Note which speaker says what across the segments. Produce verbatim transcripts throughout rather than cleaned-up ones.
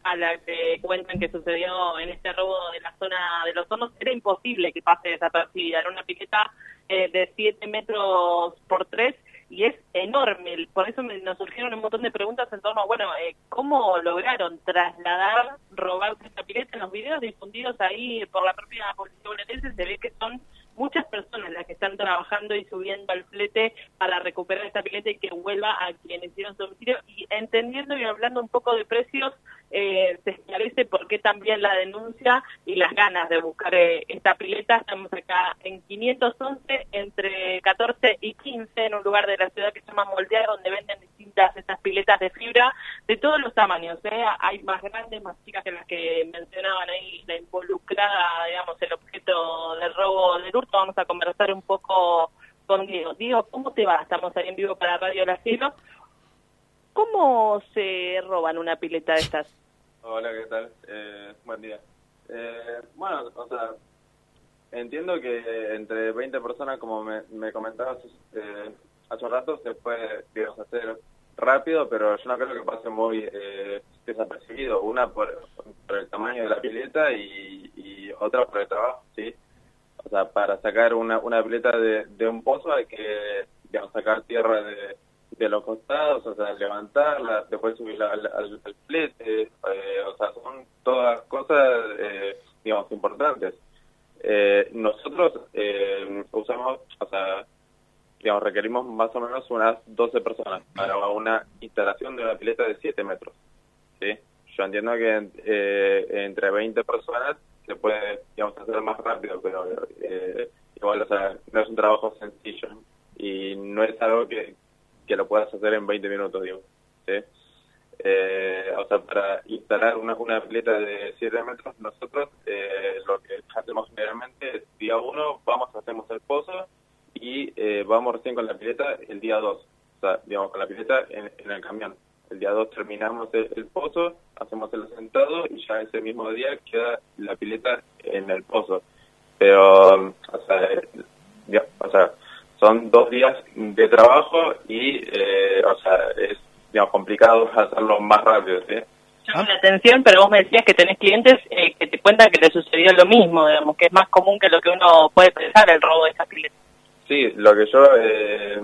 Speaker 1: a la que cuentan que sucedió en este robo de la zona de Los Hornos, era imposible que pase desapercibida. Era una pileta eh, de siete metros por tres y es enorme. Por eso me, nos surgieron un montón de preguntas en torno a, bueno, eh, ¿cómo lograron trasladar, robar esta pileta? En los videos difundidos ahí por la propia policía bonaerense se ve que son muchas personas las que están trabajando y subiendo al flete para recuperar esta pileta y que vuelva a quienes hicieron su domicilio. Y entendiendo y hablando un poco de precios, eh, se esclarece por qué también la denuncia y las ganas de buscar eh, esta pileta. Estamos acá en quinientos once, entre catorce y quince, en un lugar de la ciudad que se llama Moldear, donde venden distintas estas piletas de fibra de todos los tamaños. ¿eh? Hay más grandes, más chicas que las que mencionaban ahí, la involucrada, digamos, el objeto del robo del hurto. Vamos a conversar un poco con Diego. Diego, ¿cómo te va? Estamos ahí en vivo para Radio La Cielo. ¿Cómo se roban una pileta de estas?
Speaker 2: Hola, ¿qué tal? Eh, buen día. Eh, bueno, o sea, entiendo que entre veinte personas, como me, me comentabas eh, hace un rato, se puede, digamos, hacer rápido, pero yo no creo que pase muy eh, desapercibido. Una por, por el tamaño de la pileta y, y otra por el trabajo, ¿sí? O sea, para sacar una, una pileta de, de un pozo hay que, digamos, sacar tierra de, de los costados, o sea, levantarla, después subirla al, al, al flete, eh, o sea, son todas cosas, eh, digamos, importantes. Eh, nosotros eh, usamos, o sea, digamos, requerimos más o menos unas doce personas para una instalación de una pileta de siete metros, ¿sí? Yo entiendo que eh, entre veinte personas se puede, digamos, hacer más rápido, pero eh, igual, o sea, no es un trabajo sencillo y no es algo que, que lo puedas hacer en veinte minutos, digo, ¿sí? Eh, o sea, para instalar una, una pileta de siete metros, nosotros eh, lo que hacemos generalmente es, día uno, vamos, hacemos el pozo y eh, vamos recién con la pileta el día dos, o sea, digamos, con la pileta en, en el camión. El día dos terminamos el, el pozo, hacemos el asentado y ya ese mismo día queda la pileta en el pozo. Pero, o sea, ya, o sea son dos días de trabajo y, eh, o sea, es, digamos, complicado hacerlo más rápido, ¿sí?
Speaker 1: Llama la atención, pero vos me decías que tenés clientes eh, que te cuentan que te sucedió lo mismo, digamos, que es más común que lo que uno puede pensar el robo de estas piletas.
Speaker 2: Sí, lo que yo... Eh,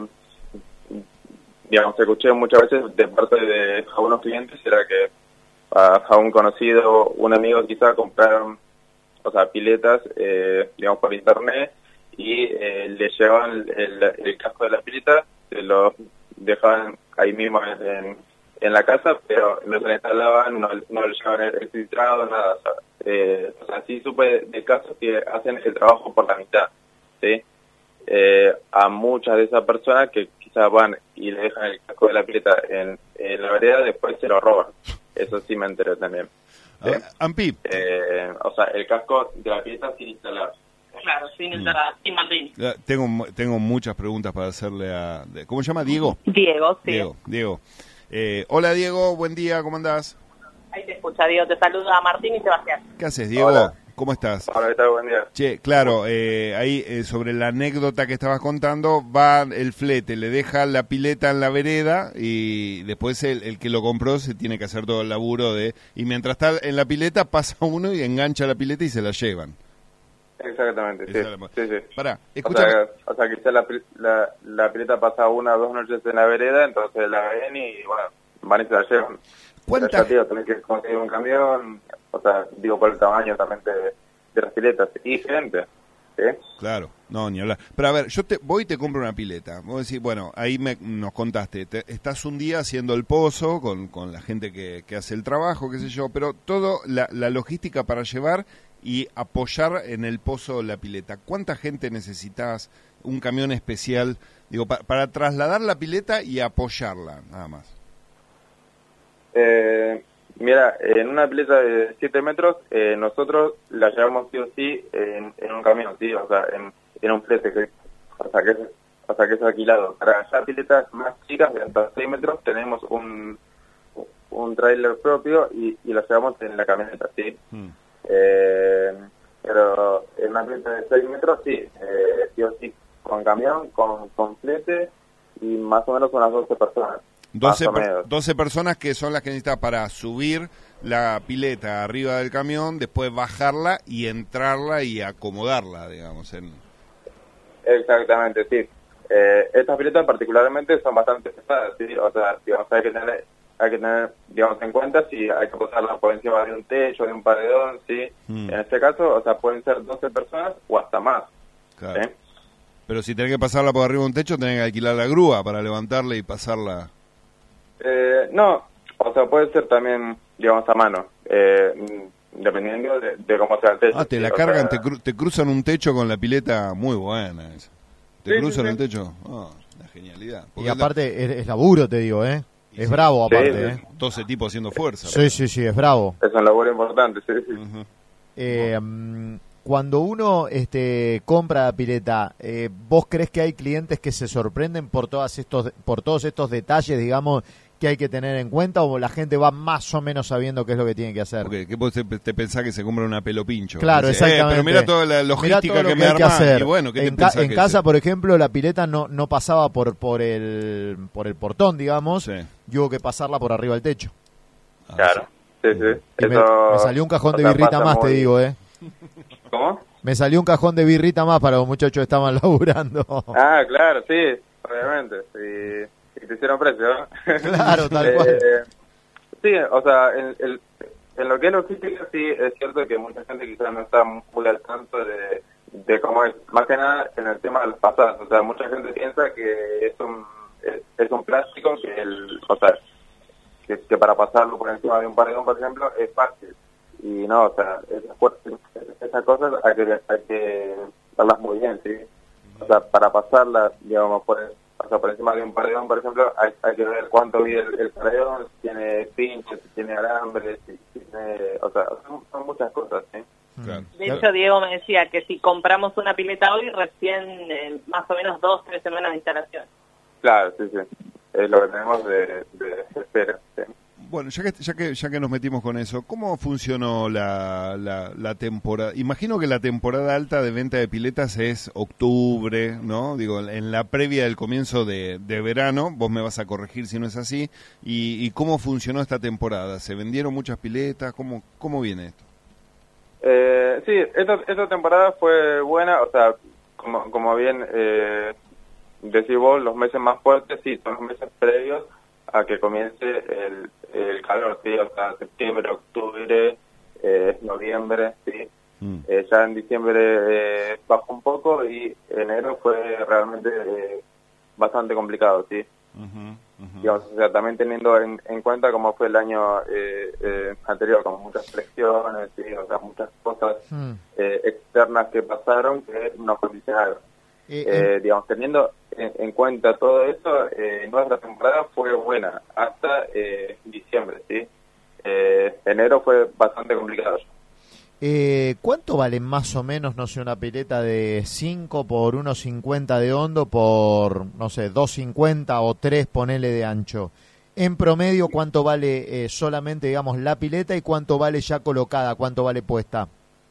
Speaker 2: digamos, escuché muchas veces de parte de algunos clientes era que a, a un conocido, un amigo quizá compraron, o sea, piletas, eh, digamos, por internet y eh, le llevaban el, el casco de la pileta, se lo dejaban ahí mismo en, en la casa, pero no se le instalaban, no, no le llevaban el, el filtrado, nada. O sea, eh, o sea, sí supe de casos que hacen el trabajo por la mitad, ¿sí? Eh, a muchas de esas personas que quizás van y le dejan el casco de la pileta en, en la vereda, después se lo roban. Eso sí me enteré también. ¿Sí?
Speaker 3: Uh, Ampi.
Speaker 2: Eh, o sea, el casco de la pileta sin instalar.
Speaker 1: Claro, sin instalar, mm. sin Martín.
Speaker 3: Tengo, tengo muchas preguntas para hacerle a... ¿Cómo se llama? ¿Diego?
Speaker 1: Diego, sí.
Speaker 3: Diego, Diego. Eh, hola, Diego, buen día, ¿cómo andás?
Speaker 1: Ahí te escucha, Diego, te saluda Martín y Sebastián.
Speaker 3: ¿Qué haces, Diego?
Speaker 2: Hola.
Speaker 3: ¿Cómo estás?
Speaker 2: Hola, ¿qué tal? Buen día.
Speaker 3: Che, claro, eh, ahí eh, sobre la anécdota que estabas contando, va el flete, le deja la pileta en la vereda y después el, el que lo compró se tiene que hacer todo el laburo de... Y mientras está en la pileta pasa uno y engancha la pileta y se la llevan.
Speaker 2: Exactamente, sí.
Speaker 3: La...
Speaker 2: sí, sí.
Speaker 3: Pará, escucha...
Speaker 2: O sea, o sea quizá la, la, la pileta pasa una o dos noches en la vereda, entonces la ven y, bueno, van y se la llevan.
Speaker 3: ¿Cuánta?
Speaker 2: Ya, tío, tenés que conseguir un camión, o sea, digo, por el tamaño también de, de las piletas y gente, ¿sí?
Speaker 3: Claro, no, ni hablar. Pero a ver, yo te voy y te compro una pileta. Vos decís, bueno, ahí me, nos contaste, te, estás un día haciendo el pozo con, con la gente que, que hace el trabajo, qué sé yo, pero todo la, la logística para llevar y apoyar en el pozo la pileta. ¿Cuánta gente necesitas? Un camión especial, digo, pa, para trasladar la pileta y apoyarla, nada más.
Speaker 2: Eh, mira, en una pileta de siete metros, eh, nosotros la llevamos sí o sí en, en un camión, sí, o sea, en, en un flete, que, o sea, que es, o sea, que es alquilado. Para ya piletas más chicas, de hasta seis metros, tenemos un, un tráiler propio y, y la llevamos en la camioneta, sí. Mm. Eh, pero en una pileta de seis metros, sí, eh, sí o sí, con camión, con, con flete y más o menos unas doce personas.
Speaker 3: doce, per, doce personas que son las que necesitas para subir la pileta arriba del camión, después bajarla y entrarla y acomodarla, digamos. En...
Speaker 2: Exactamente, sí. Eh, estas piletas particularmente son bastante pesadas, ¿sí? O sea, digamos, hay que tener, hay que tener, digamos, en cuenta si hay que posarlas por encima de un techo, de un paredón, ¿sí? Mm. En este caso, o sea, pueden ser doce personas o hasta más.
Speaker 3: Claro. ¿Sí? Pero si tenés que pasarla por arriba de un techo, tenés que alquilar la grúa para levantarla y pasarla.
Speaker 2: Eh, no, o sea, puede ser también, digamos, a mano, eh, dependiendo de, de cómo sea el techo.
Speaker 3: Ah, te la
Speaker 2: ¿sí?
Speaker 3: cargan,
Speaker 2: O sea...
Speaker 3: te, cru te cruzan un techo con la pileta muy buena esa. ¿Te
Speaker 2: sí,
Speaker 3: cruzan
Speaker 2: sí,
Speaker 3: el
Speaker 2: sí.
Speaker 3: techo? Oh, una genialidad.
Speaker 4: Porque y aparte la... es, es laburo, te digo, ¿eh? Es sí, bravo aparte, sí, sí.
Speaker 3: ¿eh? doce tipos haciendo fuerza.
Speaker 4: Sí, sí, sí, es bravo.
Speaker 2: Es un laburo importante, sí, sí.
Speaker 3: Uh-huh.
Speaker 4: Eh, um, cuando uno este, compra la pileta, eh, ¿vos crees que hay clientes que se sorprenden por todas estos, por todos estos detalles, digamos, que hay que tener en cuenta, o la gente va más o menos sabiendo qué es lo que tiene que hacer?
Speaker 3: Porque ¿qué vos te, te pensás que se compra una pelo pincho?
Speaker 4: Claro,
Speaker 3: dice,
Speaker 4: exactamente.
Speaker 3: Eh, pero mira toda la logística
Speaker 4: que,
Speaker 3: que me
Speaker 4: arma.
Speaker 3: Y bueno, ¿qué
Speaker 4: en
Speaker 3: te
Speaker 4: ca
Speaker 3: pensás
Speaker 4: en
Speaker 3: que
Speaker 4: casa,
Speaker 3: es?
Speaker 4: por ejemplo, la pileta no no pasaba por por el por el portón, digamos,
Speaker 3: sí.
Speaker 4: y hubo que pasarla por arriba del techo.
Speaker 2: Ah, claro, sí, sí.
Speaker 4: Y
Speaker 2: Eso,
Speaker 4: me, me salió un cajón de birrita más, muy... te digo, ¿eh?
Speaker 2: ¿Cómo?
Speaker 4: Me salió un cajón de birrita más para los muchachos que estaban laburando.
Speaker 2: Ah, claro, sí, obviamente. Sí, y te hicieron precio, ¿no?
Speaker 4: Claro, tal cual.
Speaker 2: Eh, sí, o sea, en, el, en lo que es logística, sí, es cierto que mucha gente quizás no está muy al tanto de, de cómo es. Más que nada en el tema de las pasadas. O sea, mucha gente piensa que es un, es, es un plástico que, el, o sea, que, que para pasarlo por encima de un paredón, por ejemplo, es fácil. Y no, o sea, esas, esas cosas hay que, hay que verlas muy bien, ¿sí? O sea, para pasarlas, digamos, por, o sea, por encima de un paredón, por ejemplo, hay, hay que ver cuánto mide el, el paredón, si tiene pinches, si tiene alambres, si, si tiene... O sea, son, son muchas cosas, ¿sí?
Speaker 3: Claro.
Speaker 1: De hecho, Diego me decía que si compramos una pileta hoy, recién eh, más o menos dos, tres semanas de instalación.
Speaker 2: Claro, sí, sí. Es lo que tenemos de, de espera, ¿sí?
Speaker 3: Bueno, ya que, ya que ya que nos metimos con eso, ¿cómo funcionó la, la, la temporada? Imagino que la temporada alta de venta de piletas es octubre, ¿no? Digo, en la previa del comienzo de, de verano, vos me vas a corregir si no es así. ¿Y, y cómo funcionó esta temporada? ¿Se vendieron muchas piletas? ¿Cómo, cómo viene esto?
Speaker 2: Eh, sí, esta, esta temporada fue buena, o sea, como, como bien eh, decís vos, los meses más fuertes, sí, son los meses previos a que comience el, el calor, sí, o sea, septiembre, octubre, eh, noviembre, sí. Mm. Eh, ya en diciembre eh, bajó un poco y enero fue realmente eh, bastante complicado, sí.
Speaker 3: Uh-huh, uh-huh.
Speaker 2: Digamos, o sea, también teniendo en, en cuenta cómo fue el año eh, eh, anterior, con muchas presiones, sí, o sea, muchas cosas mm. eh, externas que pasaron que nos condicionaron. Eh, eh, digamos, teniendo en, en cuenta todo eso, eh, nuestra temporada fue buena hasta eh, diciembre, ¿sí? Eh, enero fue bastante complicado.
Speaker 4: Eh, ¿Cuánto vale más o menos, no sé, una pileta de cinco por uno cincuenta de hondo por, no sé, dos cincuenta o tres, ponele de ancho? En promedio, ¿cuánto vale eh, solamente, digamos, la pileta y cuánto vale ya colocada, cuánto vale puesta?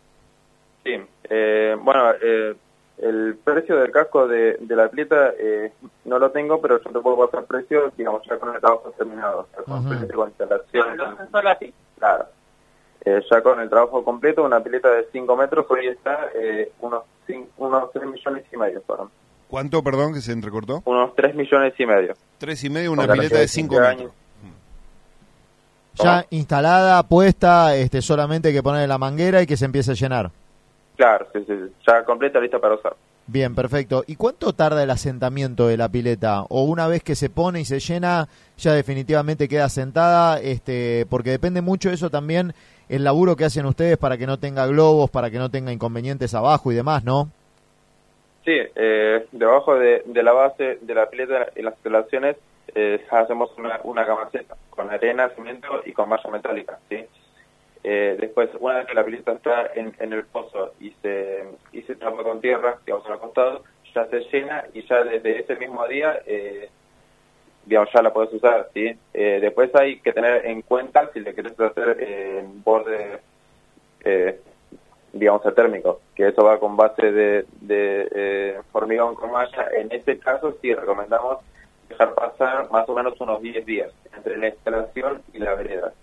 Speaker 2: Sí, eh, bueno, eh, el precio del casco de, de la pileta eh, no lo tengo, pero yo te puedo pasar precio, digamos, ya con el trabajo terminado, o sea, con, uh-huh. con instalación.
Speaker 1: No, no, solo así.
Speaker 2: Claro. Eh, ya con el trabajo completo, una pileta de cinco metros hoy está eh, unos, cinco, unos tres millones y medio. ¿Perdón?
Speaker 3: ¿Cuánto, perdón, que se entrecortó?
Speaker 2: Unos tres millones y medio.
Speaker 3: Tres y medio, una pileta de cinco metros.
Speaker 4: Ya instalada, puesta, este, solamente hay que ponerle la manguera y que se empiece a llenar.
Speaker 2: Claro, sí, sí, ya completa, lista para usar.
Speaker 4: Bien, perfecto. ¿Y cuánto tarda el asentamiento de la pileta? ¿O una vez que se pone y se llena, ya definitivamente queda asentada? Este, porque depende mucho de eso también, el laburo que hacen ustedes para que no tenga globos, para que no tenga inconvenientes abajo y demás, ¿no?
Speaker 2: Sí, eh, debajo de, de la base de la pileta y las instalaciones eh, hacemos una, una camaceta con arena, cemento y con malla metálica, ¿sí? Eh, después, una vez que la pileta está en, en el pozo y se, y se tapa con tierra, digamos, al costado, ya se llena y ya desde ese mismo día, eh, digamos, ya la puedes usar, ¿sí? Eh, después hay que tener en cuenta si le querés hacer eh, en borde, eh, digamos, térmico, que eso va con base de, de eh, hormigón con malla. En este caso, sí, recomendamos dejar pasar más o menos unos diez días entre la instalación y la vereda, ¿sí?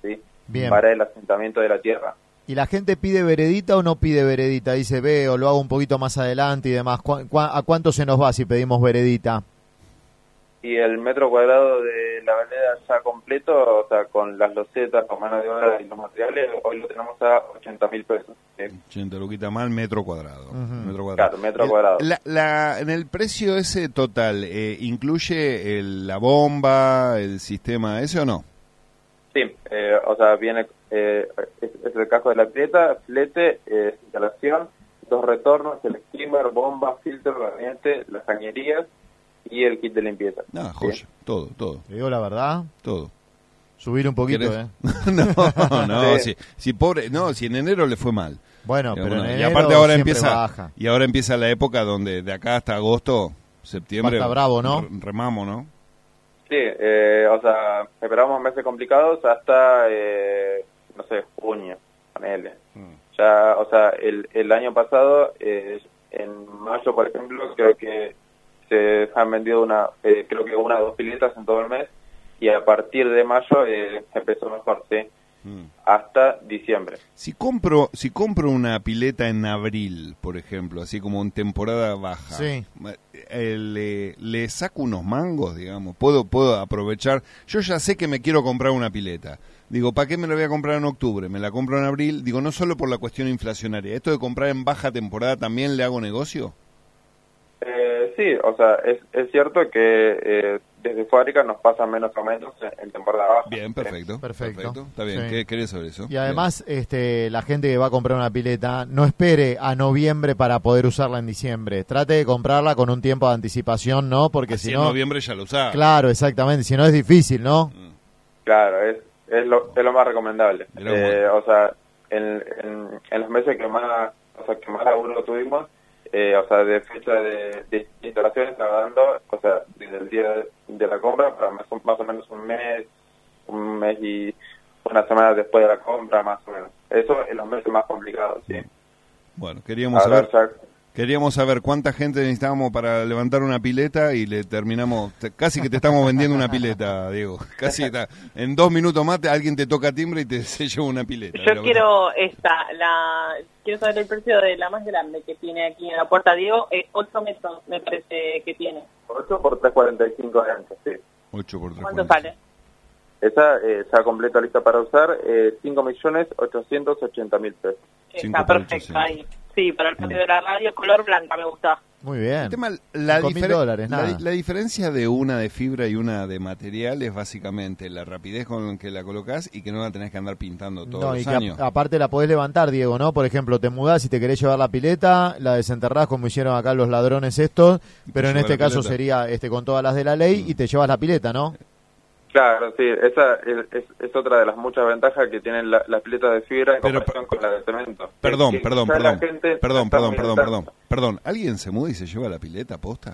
Speaker 4: Bien.
Speaker 2: para el asentamiento de la tierra.
Speaker 4: ¿Y la gente pide veredita o no pide veredita? Dice, ve, o lo hago un poquito más adelante y demás. ¿Cu cu ¿A cuánto se nos va si pedimos veredita?
Speaker 2: Y el metro cuadrado de la vereda ya completo, o sea, con las losetas, con mano de obra y los materiales, hoy lo tenemos a ochenta mil pesos. ¿sí?
Speaker 3: ochenta luquitas más metro cuadrado.
Speaker 4: Uh-huh.
Speaker 3: Metro cuadrado.
Speaker 2: Claro, metro cuadrado.
Speaker 3: La, la, en el precio ese total, eh, ¿incluye el, la bomba, el sistema ese o no?
Speaker 2: Sí, eh, o sea, viene, eh, es, es el caso de la pileta, flete, eh, instalación, dos retornos, el skimmer, bomba, filtro, gabinete, las cañerías y el kit de limpieza.
Speaker 3: Ah, joya,
Speaker 2: ¿sí?
Speaker 3: todo, todo,
Speaker 4: Te digo la verdad,
Speaker 3: todo.
Speaker 4: subir un poquito,
Speaker 3: ¿Querés?
Speaker 4: ¿eh?
Speaker 3: no, no,
Speaker 2: Sí.
Speaker 3: si, si pobre, no, si en enero le fue mal.
Speaker 4: Bueno, pero
Speaker 3: Bueno,
Speaker 4: en
Speaker 3: y
Speaker 4: enero
Speaker 3: aparte ahora
Speaker 4: siempre
Speaker 3: empieza
Speaker 4: baja.
Speaker 3: y ahora empieza la época donde de acá hasta agosto, septiembre,
Speaker 4: Va a estar bravo, ¿no?
Speaker 3: re- remamos, ¿no?
Speaker 2: Sí, eh, o sea, esperamos meses complicados hasta, eh, no sé, junio, ponele.
Speaker 3: Mm.
Speaker 2: Ya, o sea, el, el año pasado, eh, en mayo, por ejemplo, creo que se han vendido una, eh, creo que una o dos piletas en todo el mes, y a partir de mayo eh, empezó mejor, sí,
Speaker 3: Mm.
Speaker 2: hasta diciembre.
Speaker 3: Si compro, si compro una pileta en abril, por ejemplo, así como en temporada baja,
Speaker 4: Sí.
Speaker 3: eh, le, le saco unos mangos, digamos, puedo, puedo aprovechar. Yo ya sé que me quiero comprar una pileta. Digo, ¿para qué me la voy a comprar en octubre? Me la compro en abril. Digo, no solo por la cuestión inflacionaria. ¿Esto de comprar en baja temporada también le hago negocio?
Speaker 2: Eh, sí, o sea, es, es cierto que eh, desde fábrica nos pasan menos aumentos en, en temporada baja.
Speaker 3: Bien, perfecto.
Speaker 4: Perfecto.
Speaker 3: Está bien.
Speaker 4: Sí.
Speaker 3: ¿Qué querés sobre eso?
Speaker 4: Y además, este, la gente que va a comprar una pileta, no espere a noviembre para poder usarla en diciembre. Trate de comprarla con un tiempo de anticipación, ¿no? Porque
Speaker 3: Así
Speaker 4: si
Speaker 3: en
Speaker 4: no...
Speaker 3: noviembre ya lo usaba.
Speaker 4: Claro, exactamente. Si no es difícil, ¿no?
Speaker 3: Mm.
Speaker 2: Claro, es, es, lo, es lo más recomendable.
Speaker 3: Mirá
Speaker 2: Eh,
Speaker 3: vos.
Speaker 2: o sea, en, en, en los meses que más, o sea, que más laburo tuvimos, eh, o sea, de fecha de, de instalación estaba dando, o sea, desde el día de, de la compra para más, más o menos un mes, un mes y una semana después de la compra, más o menos. Eso en los meses más complicados, sí.
Speaker 3: Bueno, queríamos
Speaker 2: Ahora
Speaker 3: saber...
Speaker 2: ya-
Speaker 3: Queríamos saber cuánta gente necesitábamos para levantar una pileta y le terminamos, te- casi que te estamos vendiendo una pileta, Diego. Casi está. En dos minutos más te- alguien te toca timbre y te se lleva una pileta.
Speaker 1: Yo
Speaker 3: Pero-
Speaker 1: quiero esta, la quiero saber el precio de la más grande que tiene aquí en la puerta, Diego, eh, ocho metros me parece que tiene.
Speaker 2: ocho por trescientos cuarenta y cinco de ancho, sí.
Speaker 3: ocho por tres.
Speaker 1: ¿Cuánto sale?
Speaker 2: Esa eh, ya completa lista para usar, eh, cinco millones ochocientos ochenta mil pesos.
Speaker 3: Cinco
Speaker 1: Está
Speaker 3: por
Speaker 1: perfecto
Speaker 3: ocho, sí.
Speaker 1: ahí. Sí, para el patio de la radio, color blanca me gusta.
Speaker 4: Muy bien.
Speaker 3: El tema, la,
Speaker 4: Cinco mil
Speaker 3: diferen-
Speaker 4: dólares,
Speaker 3: la,
Speaker 4: nada.
Speaker 3: di- la diferencia de una de fibra y una de material es básicamente la rapidez con que la colocás y que no la tenés que andar pintando todos
Speaker 4: No, y
Speaker 3: los
Speaker 4: que
Speaker 3: años.
Speaker 4: a- aparte la podés levantar, Diego, ¿no? Por ejemplo, te mudás y te querés llevar la pileta, la desenterrás como hicieron acá los ladrones estos, pero en
Speaker 3: llevas
Speaker 4: este
Speaker 3: la
Speaker 4: caso
Speaker 3: pileta.
Speaker 4: sería este con todas las de la ley y te llevas la pileta, ¿no?
Speaker 2: Claro, sí, esa es, es, es otra de las muchas ventajas que tienen la- las piletas de fibra en
Speaker 3: Pero,
Speaker 2: comparación con la de cemento.
Speaker 3: Perdón,
Speaker 2: Que- que
Speaker 3: perdón,
Speaker 2: ya la
Speaker 3: perdón,
Speaker 2: gente
Speaker 3: perdón,
Speaker 2: está
Speaker 3: perdón,
Speaker 2: muy
Speaker 3: perdón,
Speaker 2: al
Speaker 3: perdón,
Speaker 2: tanto.
Speaker 3: perdón. ¿Alguien se muda y se lleva la pileta posta?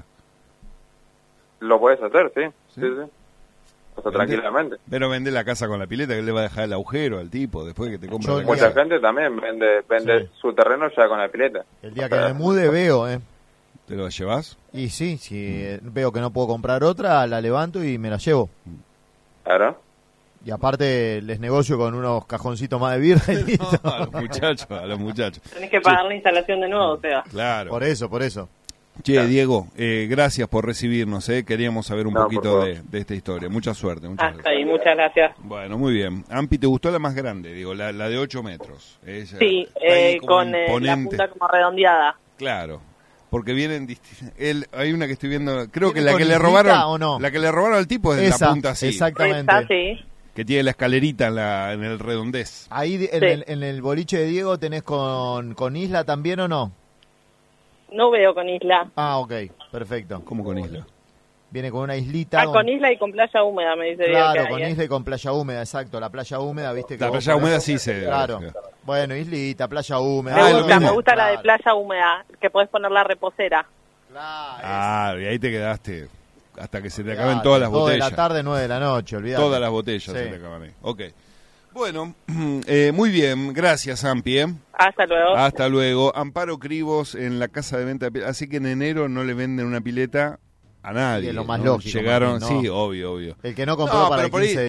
Speaker 2: Lo puedes hacer, sí,
Speaker 3: ¿Sí?
Speaker 2: sí, sí. O sea,
Speaker 3: Vende-
Speaker 2: tranquilamente.
Speaker 3: Pero vende la casa con la pileta que le va a dejar el agujero al tipo después que te compra
Speaker 4: Yo
Speaker 3: la
Speaker 4: el
Speaker 2: Mucha
Speaker 3: casa.
Speaker 2: gente también vende vende
Speaker 4: Sí.
Speaker 2: su terreno ya con la pileta.
Speaker 4: El día que me mude veo, ¿eh?
Speaker 3: ¿Te lo llevas?
Speaker 4: Y sí, si eh, veo que no puedo comprar otra, la levanto y me la llevo.
Speaker 2: Claro.
Speaker 4: Y aparte les negocio con unos cajoncitos más de birra y listo.
Speaker 3: a los muchachos, a los muchachos.
Speaker 1: Tenés que pagar la instalación de nuevo, o sea.
Speaker 3: Claro.
Speaker 4: Por eso, por eso.
Speaker 3: Che, Diego, eh, gracias por recibirnos, eh. Queríamos saber un
Speaker 2: No, por
Speaker 3: poquito
Speaker 2: favor.
Speaker 3: de, de esta historia. Mucha suerte, muchas
Speaker 1: Hasta
Speaker 3: gracias.
Speaker 1: ahí, muchas gracias.
Speaker 3: Bueno, muy bien. Ampi, ¿te gustó la más grande? Digo, la, la de ocho metros. Ella
Speaker 1: Sí,
Speaker 3: está ahí
Speaker 1: eh,
Speaker 3: como
Speaker 1: con eh, la
Speaker 3: imponente.
Speaker 1: punta como redondeada.
Speaker 3: Claro. Porque vienen disti- él, hay una que estoy viendo, creo que
Speaker 4: ¿Viene
Speaker 3: la
Speaker 4: con
Speaker 3: que le
Speaker 4: islita
Speaker 3: robaron
Speaker 4: o no?
Speaker 3: la que le robaron al tipo es de
Speaker 4: Esa,
Speaker 3: la punta así,
Speaker 4: exactamente.
Speaker 1: Esta, sí.
Speaker 3: que tiene la escalerita en la en el redondez.
Speaker 4: Ahí de- en,
Speaker 1: Sí.
Speaker 4: el, en el boliche de Diego tenés con, con Isla también o no?
Speaker 1: No veo con isla.
Speaker 4: Ah, ok, perfecto.
Speaker 3: ¿Cómo con isla?
Speaker 4: Viene con una islita.
Speaker 1: Ah,
Speaker 4: don-
Speaker 1: con isla y con playa húmeda, me dice Diego.
Speaker 4: Claro,
Speaker 1: que hay,
Speaker 4: con
Speaker 1: eh.
Speaker 4: isla y con playa húmeda, exacto. La playa húmeda, viste que
Speaker 3: La
Speaker 4: vos
Speaker 3: playa
Speaker 4: podés-
Speaker 3: húmeda sí se...
Speaker 4: Claro. Bueno, islita, playa húmeda.
Speaker 1: Me
Speaker 3: Ah, es lo
Speaker 1: gusta,
Speaker 3: mismo.
Speaker 1: me gusta la de
Speaker 4: Claro.
Speaker 1: playa húmeda, que podés poner la reposera.
Speaker 4: Claro,
Speaker 3: Ah, y ahí te quedaste hasta que se te
Speaker 4: esa.
Speaker 3: acaben todas las
Speaker 4: Dos de
Speaker 3: botellas.
Speaker 4: la tarde, nueve de la noche, olvidate.
Speaker 3: Todas las botellas
Speaker 4: Sí.
Speaker 3: se te acaban ahí. Ok. Bueno, eh, muy bien, gracias Ampi, ¿eh?
Speaker 1: Hasta luego.
Speaker 3: Hasta luego. Amparo Cribos en la casa de venta de piletas. Así que en enero no le venden una pileta a nadie.
Speaker 4: Y es lo más
Speaker 3: ¿no?
Speaker 4: lógico,
Speaker 3: Llegaron,
Speaker 4: Martín, ¿no?
Speaker 3: sí, obvio, obvio.
Speaker 4: El que no compró
Speaker 3: No,
Speaker 4: para
Speaker 3: pero
Speaker 4: el
Speaker 3: por ahí-
Speaker 4: quince